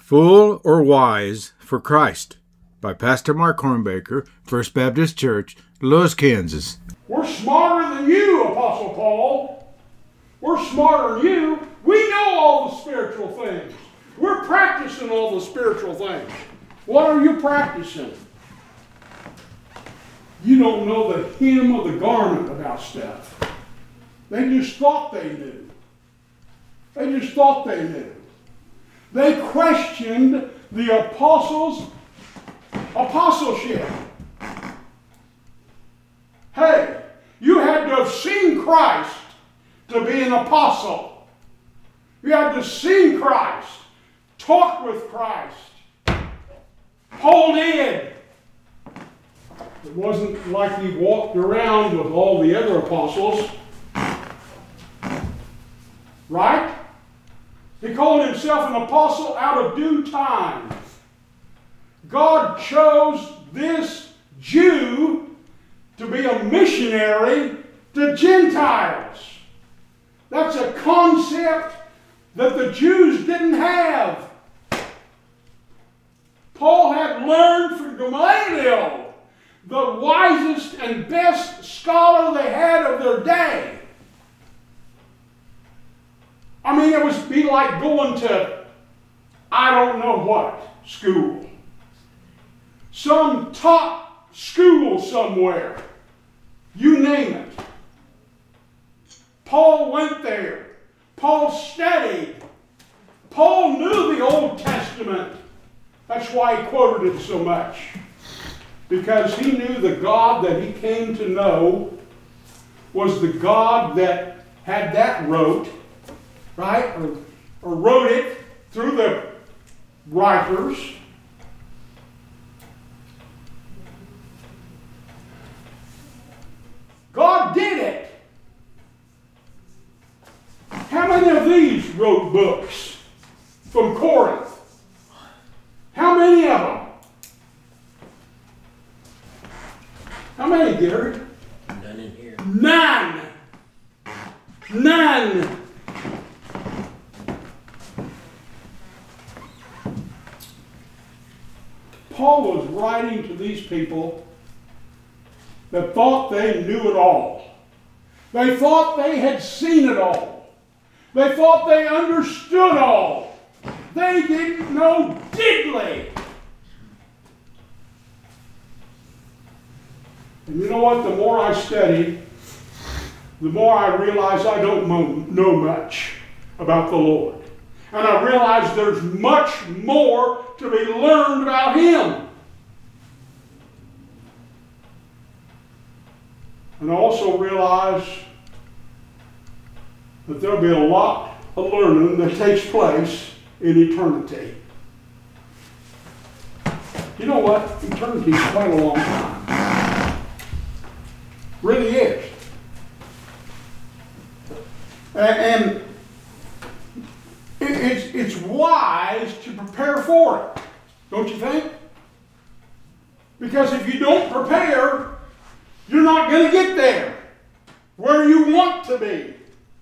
Fool or Wise for Christ by Pastor Mark Hornbaker, First Baptist Church, Lewis, Kansas. We're smarter than you, Apostle Paul. We're smarter than you. We know all the spiritual things. We're practicing all the spiritual things. What are you practicing? You don't know the hem of the garment about stuff. They just thought they knew. They just thought they knew. They questioned the apostles' apostleship. Hey, you had to have seen Christ to be an apostle. You had to see Christ, talk with Christ. Paul did. It wasn't like he walked around with all the other apostles. Right? He called himself an apostle out of due time. God chose this Jew to be a missionary to Gentiles. That's a concept that the Jews didn't have. Paul had learned from Gamaliel, the wisest and best scholar they had of their day. I mean, it would be like going to, I don't know what, school. Some top school somewhere. You name it. Paul went there. Paul studied. Paul knew the Old Testament. That's why he quoted it so much. Because he knew the God that he came to know was the God that had that wrote, right? Or wrote it through the writers. God did it. How many of these wrote books from Corinth? How many of them? How many, Gary? None in here. None. None. Paul was writing to these people that thought they knew it all. They thought they had seen it all. They thought they understood all. They didn't know diddly. And you know what? The more I study, the more I realize I don't know much about the Lord. And I realize there's much more to be learned about Him. And I also realize that there'll be a lot of learning that takes place in eternity. You know what? Eternity is quite a long time. Really is. And it's wise to prepare for it, don't you think? Because if you don't prepare, you're not going to get there where you want to be.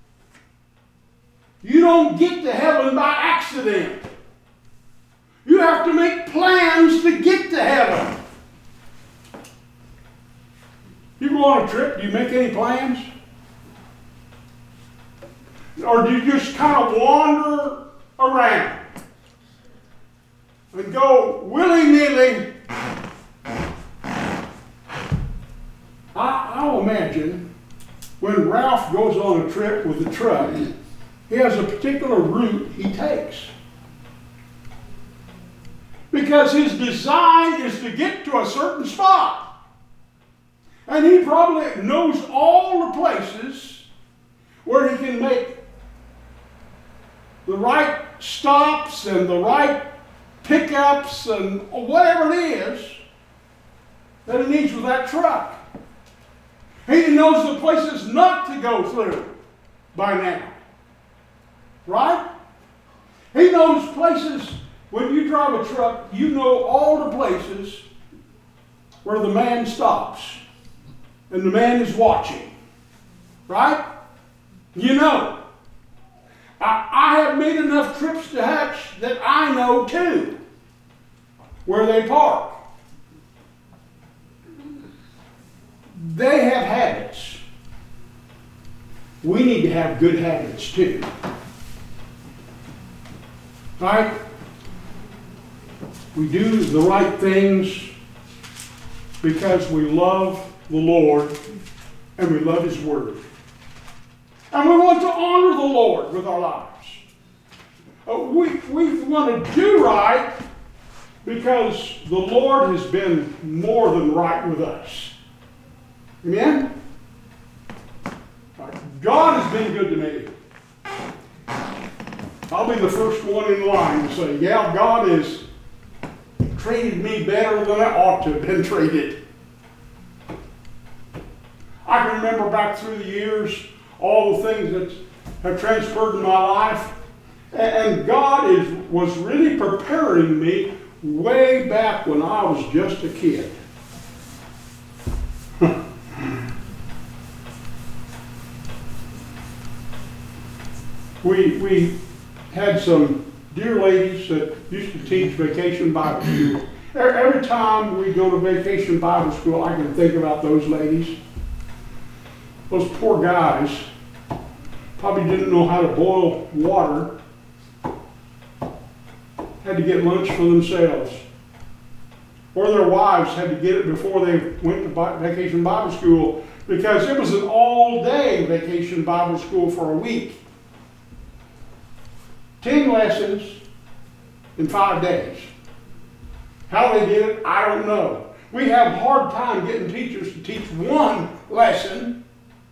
You don't get to heaven by accident. You have to make plans to get to heaven. You go on a trip, do you make any plans? Or do you just kind of wander around and go willy-nilly? I'll imagine when Ralph goes on a trip with the truck, he has a particular route he takes. Because his design is to get to a certain spot. And he probably knows all the places where he can make the right stops and the right pickups and whatever it is that he needs with that truck. He knows the places not to go through by now. Right? He knows places, when you drive a truck, you know all the places where the man stops and the man is watching. Right? You know. I have made enough trips to Hutch that I know too where they park. They have habits. We need to have good habits too. Right? We do the right things because we love the Lord and we love His Word. And we want to honor the Lord with our lives. We want to do right because the Lord has been more than right with us. Amen? God has been good to me. I'll be the first one in line to say, yeah, God has treated me better than I ought to have been treated. I can remember back through the years all the things that have transpired in my life. And God was really preparing me way back when I was just a kid. We had some dear ladies that used to teach Vacation Bible School. Every time we go to Vacation Bible School, I can think about those ladies. Those poor guys probably didn't know how to boil water, had to get lunch for themselves. Or their wives had to get it before they went to Vacation Bible School because it was an all-day Vacation Bible School for a week. 10 lessons in 5 days. How they did it, I don't know. We have a hard time getting teachers to teach one lesson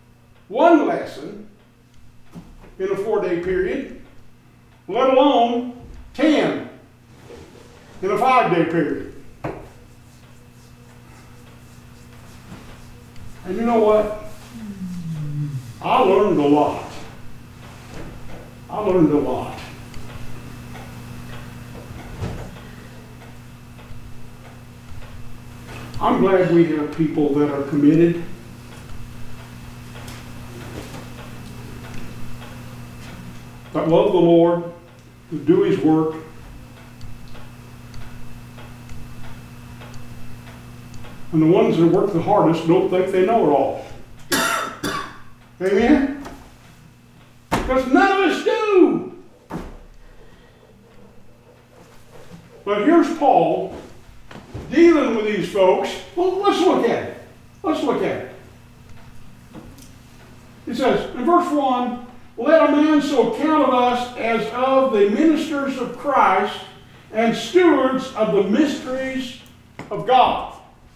in a 4-day period, let alone 10 in a 5-day period. And you know what? I learned a lot. I'm glad we have people that are committed. That love the Lord, who do His work. And the ones that work the hardest don't think they know it all. Amen? Because none of us do. But here's Paul dealing with these folks. Well, let's look at it. It says, in verse 1, let a man so count of us as of the ministers of Christ and stewards of the mysteries of God.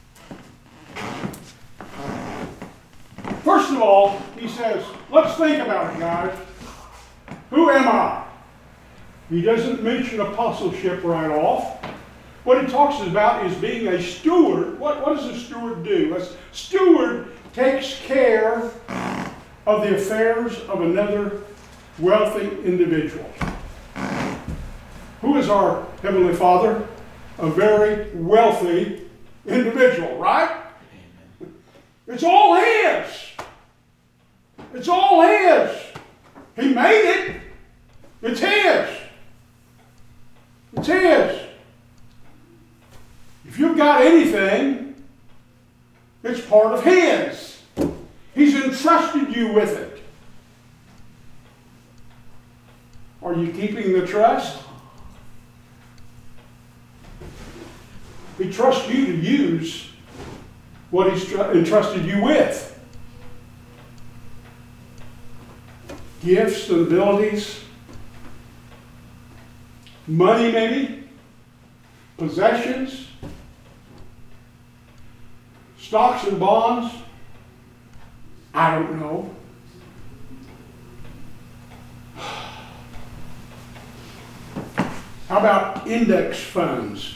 First of all, he says, let's think about it, guys. Who am I? He doesn't mention apostleship right off. What he talks about is being a steward. What does a steward do? A steward takes care of the affairs of another wealthy individual. Who is our Heavenly Father? A very wealthy individual, right? It's all His. It's all His. He made it. It's His. It's His. If you've got anything, it's part of His. He's entrusted you with it. Are you keeping the trust? He trusts you to use what He's entrusted you with. Gifts and abilities, money maybe, possessions, stocks and bonds. I don't know. How about index funds?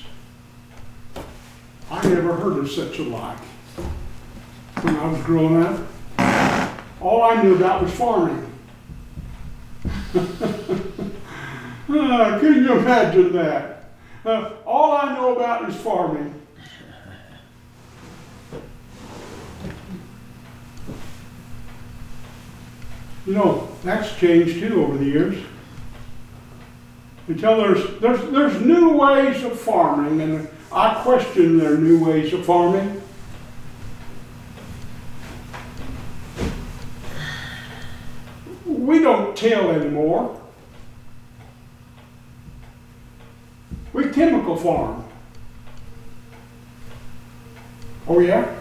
I never heard of such a like when I was growing up. All I knew about was farming. Can you imagine that? All I know about is farming. You know, that's changed too over the years. Until there's new ways of farming, and I question their new ways of farming. We don't till anymore. We chemical farm. Oh yeah?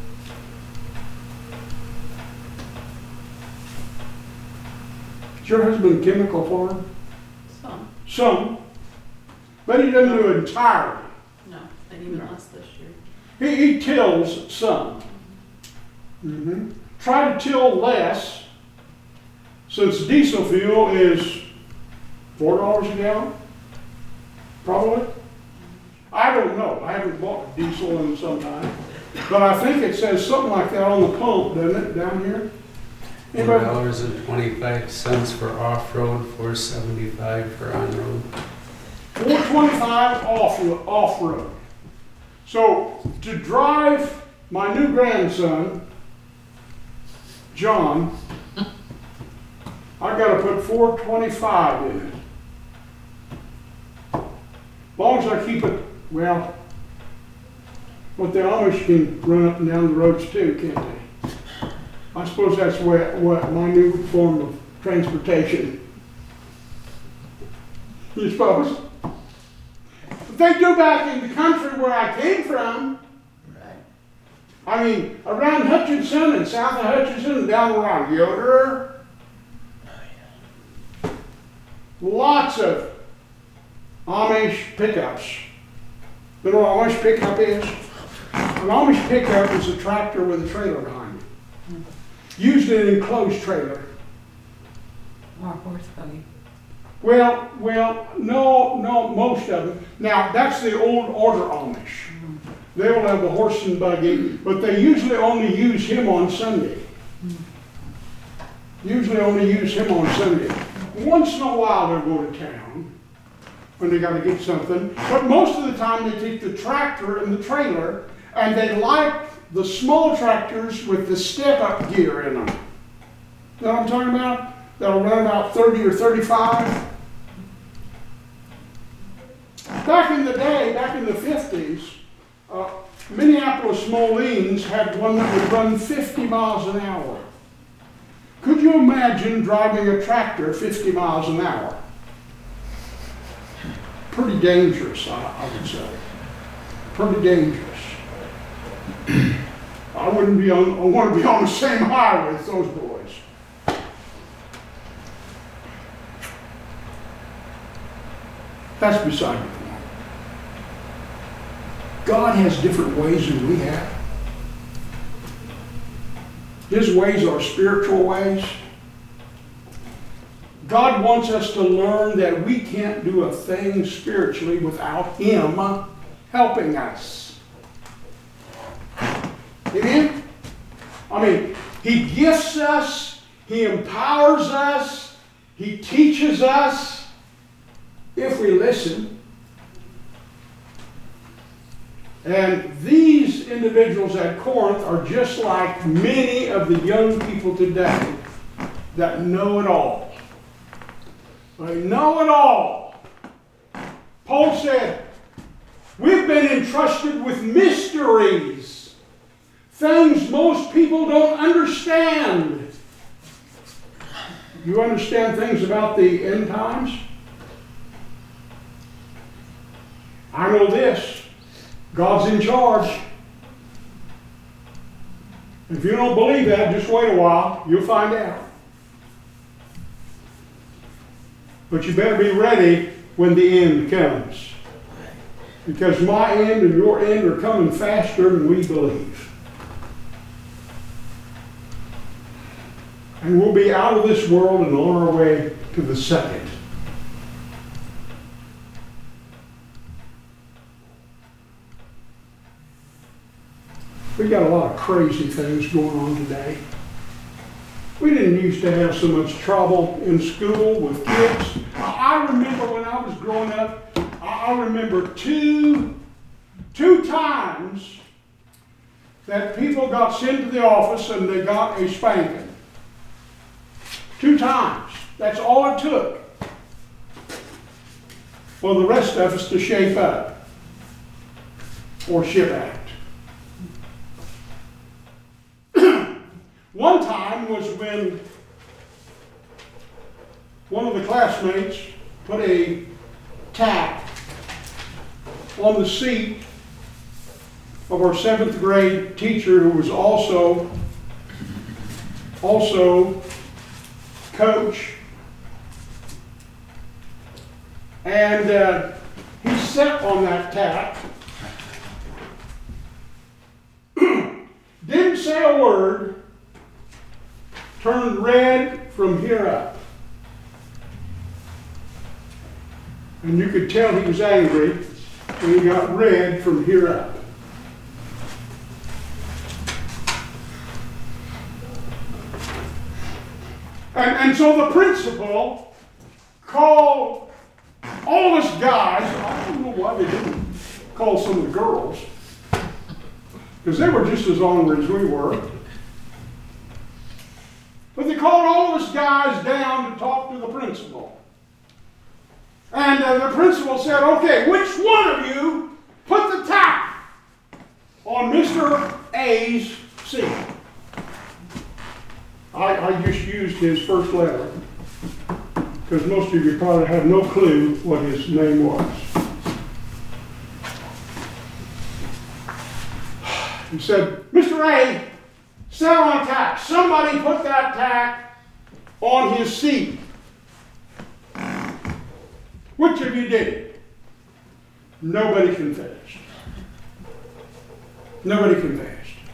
Does your husband chemical farm? Some. But he doesn't do it entirely. No, and even less this year. He tills some. Mm-hmm. Try to till less, since diesel fuel is $4 a gallon, probably. I don't know. I haven't bought diesel in some time. But I think it says something like that on the pump, doesn't it, down here? $4.25 for off-road, $4.75 for on-road. $4.25 off-road. So to drive my new grandson, John, I got to put $4.25 in it. As long as I keep it, well, but the Amish can run up and down the roads too, can't they? I suppose that's what my new form of transportation. You suppose? But they do back in the country where I came from. Right. I mean, around Hutchinson and south of Hutchinson and down around Yoder. Lots of Amish pickups. You know what an Amish pickup is? An Amish pickup is a tractor with a trailer behind it. Usually an enclosed trailer. Or horse buggy. Well, no, most of them. Now, that's the old order Amish. They will have the horse and buggy, but they usually only use him on Sunday. Usually only use him on Sunday. Once in a while they'll go to town when they got to get something, but most of the time they take the tractor and the trailer, and they like the small tractors with the step-up gear in them. You know what I'm talking about? That'll run about 30 or 35. Back in the day, back in the 50s, Minneapolis Moleans had one that would run 50 miles an hour. Could you imagine driving a tractor 50 miles an hour? Pretty dangerous, I would say. Pretty dangerous. I want to be on the same highway as those boys. That's beside the point. God has different ways than we have. His ways are spiritual ways. God wants us to learn that we can't do a thing spiritually without Him helping us. Amen? I mean, He gifts us, He empowers us, He teaches us if we listen. And these individuals at Corinth are just like many of the young people today that know it all. They know it all. Paul said, we've been entrusted with mysteries, things most people don't understand. You understand things about the end times? I know this. God's in charge. If you don't believe that, just wait a while. You'll find out. But you better be ready when the end comes. Because my end and your end are coming faster than we believe. And we'll be out of this world and on our way to the second. We got a lot of crazy things going on today. We didn't used to have so much trouble in school with kids. I remember when I was growing up, I remember two times that people got sent to the office and they got a spanking. 2 times. That's all it took. for the rest of us to shape up or ship out. One time was when one of the classmates put a tack on the seat of our 7th grade teacher, who was also coach. And he sat on that tack, didn't say a word, turned red from here up. And you could tell he was angry when he got red from here up. And so the principal called all of us guys. I don't know why they didn't call some of the girls, because they were just as ornery as we were. But they called all of us guys down to talk to the principal. And the principal said, okay, which one of you put the tack on Mr. A's seat? I just used his first letter, because most of you probably have no clue what his name was. He said, Mr. A, sat on a tack. Somebody put that tack on his seat. Which of you did it? Nobody confessed. Nobody confessed.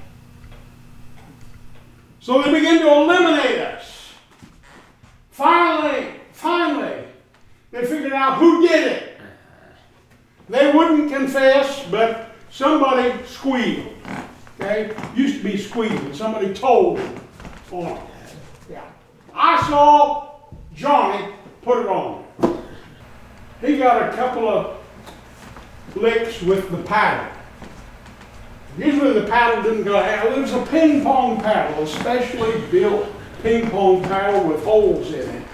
So they began to eliminate us. Finally, they figured out who did it. They wouldn't confess, but somebody squealed. Okay? Used to be squealing. Somebody told them on it. Yeah. I saw Johnny put it on. He got a couple of licks with the paddle. Usually the paddle didn't go out. It was a ping pong paddle, a specially built ping pong paddle with holes in it,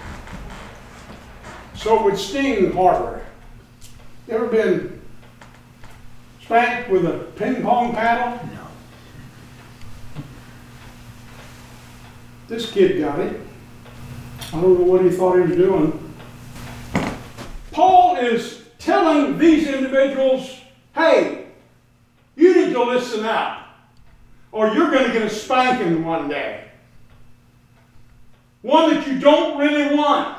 so it would sting harder. You ever been spanked with a ping pong paddle? No. This kid got it. I don't know what he thought he was doing. Paul is telling these individuals, hey, you need to listen up, or you're going to get a spanking one day. One that you don't really want.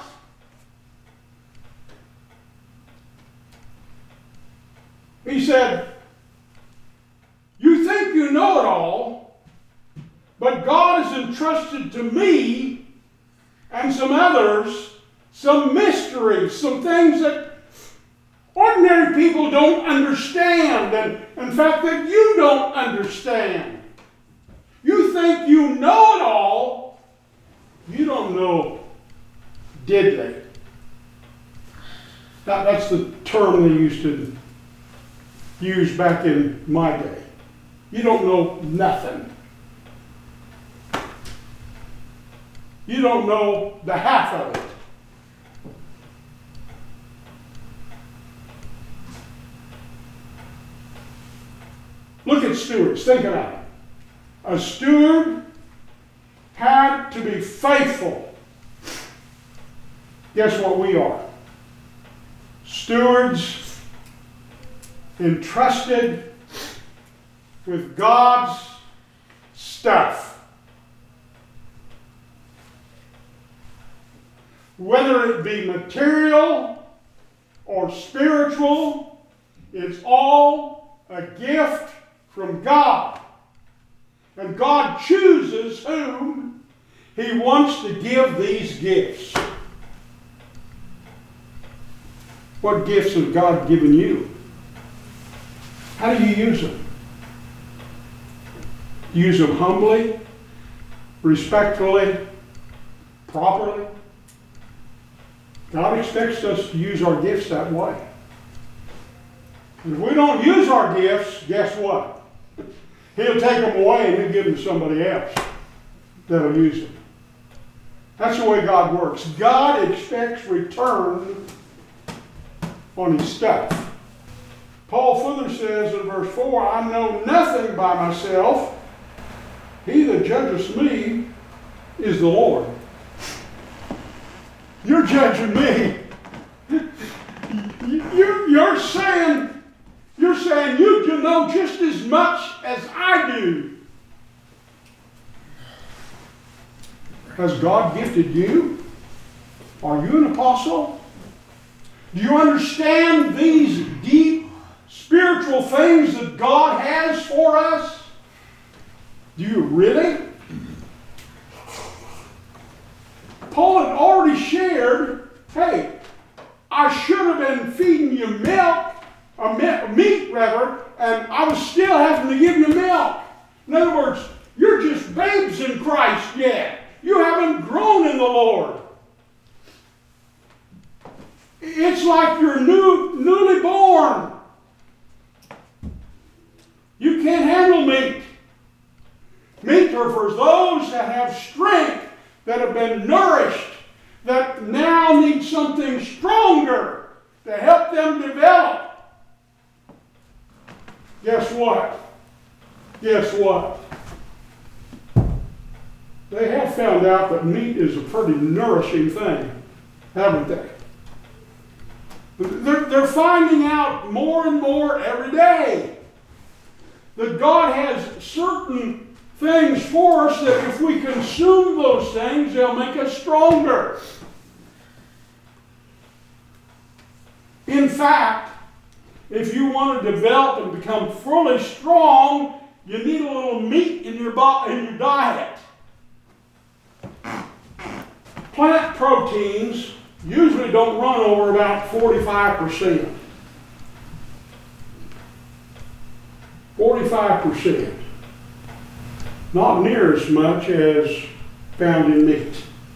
He said, you think you know it all, but God has entrusted to me and some others some mysteries, some things that ordinary people don't understand, and in fact that you don't understand. You think you know it all. You don't know diddly. That's the term they used to use back in my day. You don't know nothing. You don't know the half of it. Look at stewards. Think about it. A steward had to be faithful. Guess what we are? Stewards entrusted with God's stuff. Whether it be material or spiritual, it's all a gift from God. And God chooses whom He wants to give these gifts. What gifts has God given you? How do you use them? Use them humbly, respectfully, properly. God expects us to use our gifts that way. And if we don't use our gifts, guess what? He'll take them away and He'll give them to somebody else that'll use them. That's the way God works. God expects return on his stuff. Paul further says in verse 4, I know nothing by myself. He that judgeth me is the Lord. You're judging me. You're saying you can know just as much as I do. Has God gifted you? Are you an apostle? Do you understand these deep spiritual things that God has for us? Do you really? Paul had already shared, hey, I should have been feeding you meat rather, and I was still having to give you milk. In other words, you're just babes in Christ yet. You haven't grown in the Lord. It's like you're newly born. You can't handle meat. Meat are for those that have strength, that have been nourished, that now need something stronger to help them develop. Guess what? Guess what? They have found out that meat is a pretty nourishing thing, haven't they? They're finding out more and more every day that God has certain things for us that if we consume those things, they'll make us stronger. In fact, if you want to develop and become fully strong, you need a little meat in your diet. Plant proteins usually don't run over about 45%. 45%. Not near as much as found in meat.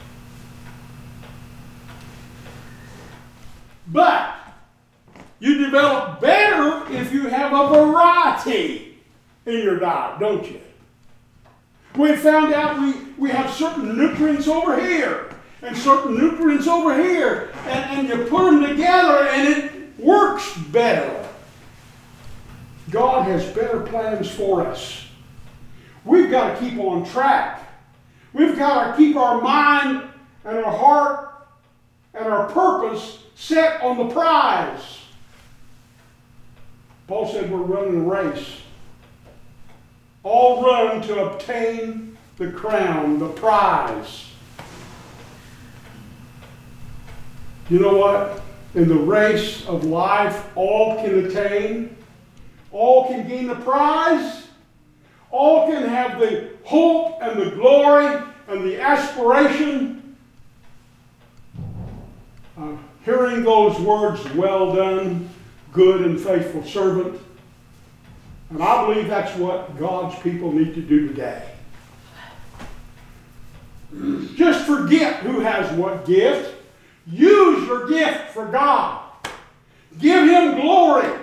But you develop better if you have a variety in your diet, don't you? We found out we have certain nutrients over here and certain nutrients over here, and you put them together and it works better. God has better plans for us. We've got to keep on track. We've got to keep our mind and our heart and our purpose set on the prize. Paul said we're running a race. All run to obtain the crown, the prize. You know what? In the race of life, all can attain. All can gain the prize. All can have the hope and the glory and the aspiration of hearing those words, well done, good and faithful servant. And I believe that's what God's people need to do today. Just forget who has what gift. Use your gift for God. Give Him glory.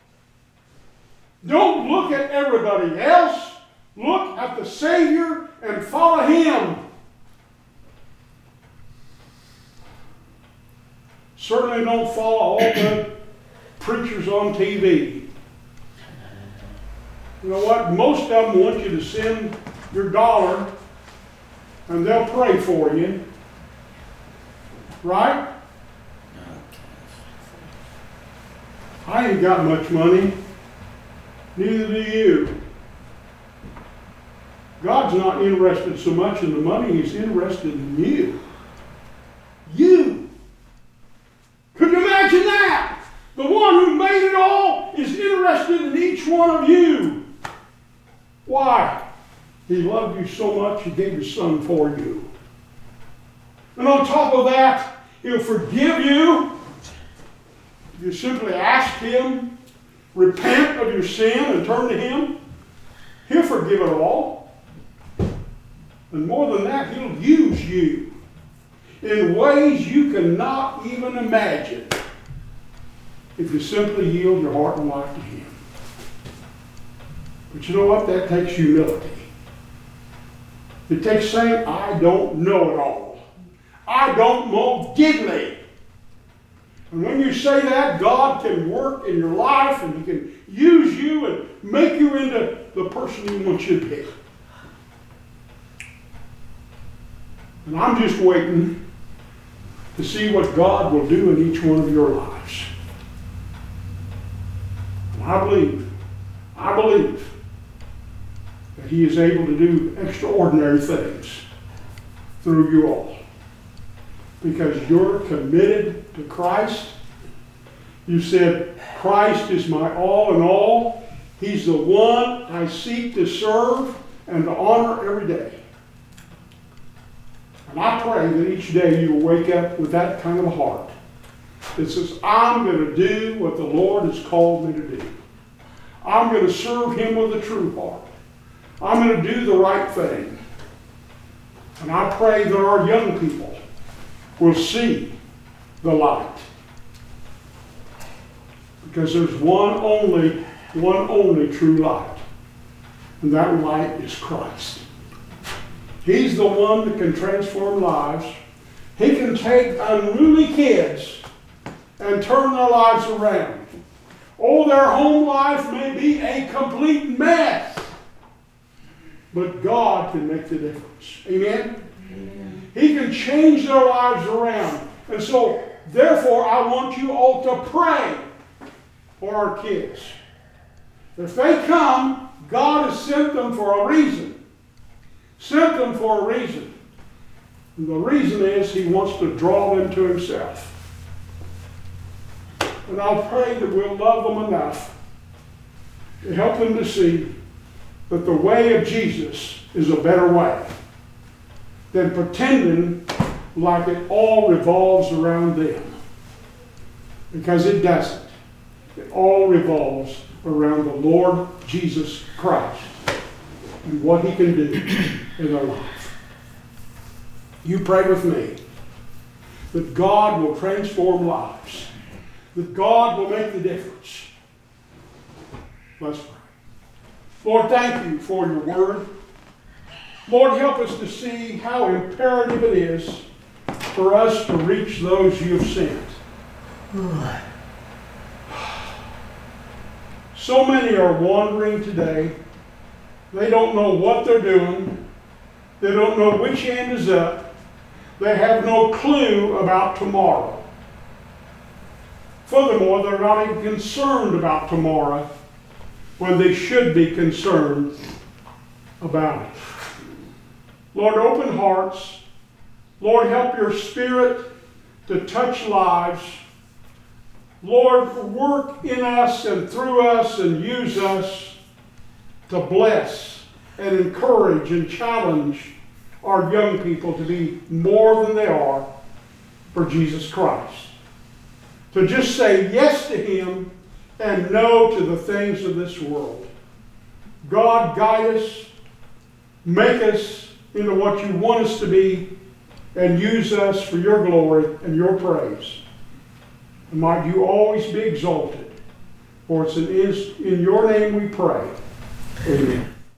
Don't look at everybody else. Look at the Savior and follow Him. Certainly don't follow all the preachers on TV. You know what? Most of them want you to send your dollar and they'll pray for you. Right? I ain't got much money. Neither do you. God's not interested so much in the money, He's interested in you. You. Could you imagine that? The one who made it all is interested in each one of you. Why? He loved you so much, He gave His Son for you. And on top of that, He'll forgive you. If you simply ask Him, repent of your sin and turn to Him, He'll forgive it all. And more than that, He'll use you in ways you cannot even imagine if you simply yield your heart and life to Him. But you know what? That takes humility. It takes saying, I don't know it all. I don't know diddly. And when you say that, God can work in your life and He can use you and make you into the person He wants you to be. And I'm just waiting to see what God will do in each one of your lives. And I believe that He is able to do extraordinary things through you all. Because you're committed to Christ. You said, Christ is my all in all. He's the one I seek to serve and to honor every day. And I pray that each day you will wake up with that kind of a heart that says, I'm going to do what the Lord has called me to do. I'm going to serve Him with a true heart. I'm going to do the right thing. And I pray that our young people will see the light. Because there's one only true light. And that light is Christ. He's the one that can transform lives. He can take unruly kids and turn their lives around. Oh, their home life may be a complete mess. But God can make the difference. Amen? Amen. He can change their lives around. And so, therefore, I want you all to pray for our kids. If they come, God has sent them for a reason. Sent them for a reason. And the reason is He wants to draw them to Himself. And I'll pray that we'll love them enough to help them to see that the way of Jesus is a better way than pretending like it all revolves around them. Because it doesn't. It all revolves around the Lord Jesus Christ and what He can do in their life. You pray with me that God will transform lives, that God will make the difference. Let's pray. Lord, thank You for Your word. Lord, help us to see how imperative it is for us to reach those You have sent. So many are wandering today. They don't know what they're doing. They don't know which end is up. They have no clue about tomorrow. Furthermore, they're not even concerned about tomorrow when they should be concerned about it. Lord, open hearts. Lord, help Your Spirit to touch lives. Lord, work in us and through us and use us to bless and encourage and challenge our young people to be more than they are for Jesus Christ. To just say yes to Him and no to the things of this world. God, guide us, make us into what You want us to be, and use us for Your glory and Your praise. And might You always be exalted. For it's in Your name we pray. Amen.